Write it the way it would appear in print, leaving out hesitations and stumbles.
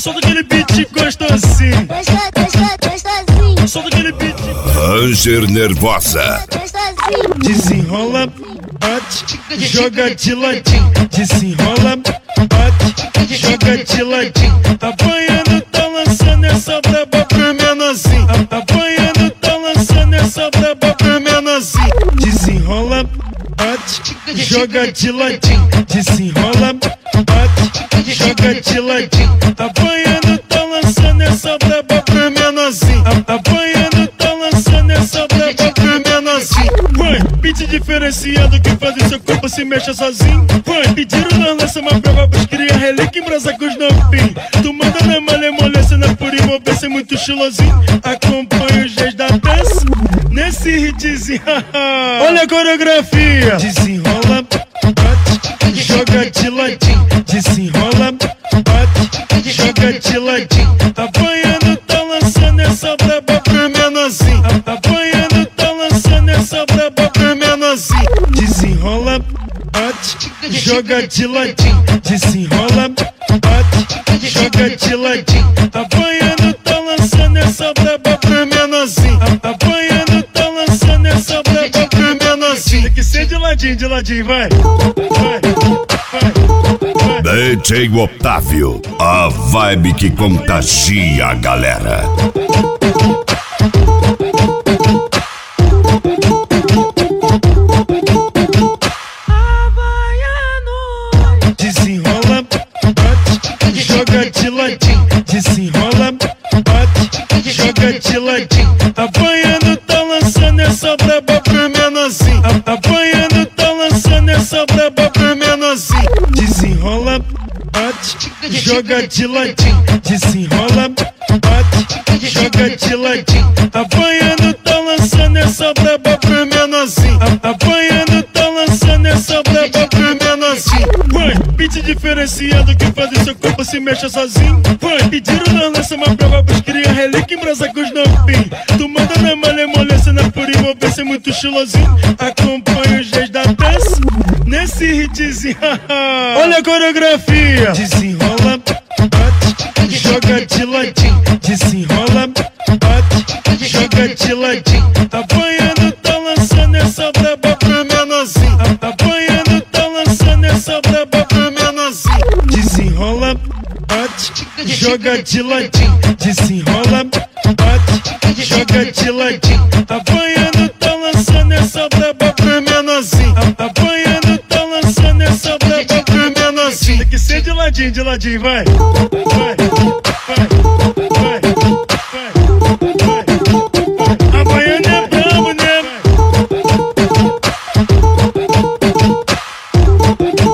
Solta aquele beat gostosinho. Solta aquele beat. Ranger Nervosa. Desenrola, bate, joga de ladinho. Desenrola, bate, joga de ladinho. Tá banhando, tá lançando essa braba pro menorzinho. Tá banhando, tá lançando essa braba pro menorzinho. Desenrola, bate, joga de ladinho. Desenrola, bate, joga de ladinho. Tá banhando, tá lançando essa braba pro menorzinho. Tá banhando, tá lançando essa braba pro menorzinho. Vai, beat diferenciado que faz o seu corpo se mexa sozinho. Vai, pediram na lança uma prova pros cria relíquia em brasa com os novinhos. Tu manda na malemolência, na pura envolvência, muito estilosinho. Acompanha os dias da dança nesse hitzinho. Olha a coreografia. Desenrola, bate, joga de ladinho. Desenrola, bate, joga de ladinho. Tá banhando, tá lançando essa braba pro menorzinho. Tá banhando, tá lançando essa braba pro menorzinho. Desenrola, bate, joga de ladinho. Desenrola, bate, joga de ladinho. Tá banhando, tá lançando essa braba pro menorzinho. Tá banhando, tá lançando essa braba pro menorzinho. Tem que ser de ladinho, vai. DJ Otávio, a vibe que contagia a galera. Desenrola, bate, joga de ladinho. Desenrola, bate, joga de ladinho. Tá banhando, tá lançando essa braba pro menorzinho. Tá banhando, tá lançando essa braba pro menorzinho. Desenrola, bate, joga de ladinho. Desenrola, bate, joga de ladinho. Tá banhando, tá lançando essa braba pro menorzinho. Tá banhando, tá lançando essa braba pro menorzinho. Vai, beat diferenciado que faz o seu corpo se mexa sozinho. Vai, pediram na lança uma prova pros cria relíquia em brasa com os novinhos. Tu manda na malemolência, na pura envolvência, muito estilosinho. Acompanha os dias da dança nesse hitzinho. Olha a coreografia. Desenrola, bate, joga de ladinho. Desenrola, bate, joga de ladinho. Tá banhando, tá lançando essa braba pro menorzinho. Tá banhando, tá lançando essa braba pro menorzinho. Desenrola, bate, joga de ladinho. Desenrola, bate, joga de ladinho. Tá banhando, tá lançando essa braba pro menorzinho. Tá banhando, tá lançando essa braba pro menorzinho. Tem que ser de ladinho, vai. A baiana é brabo, né?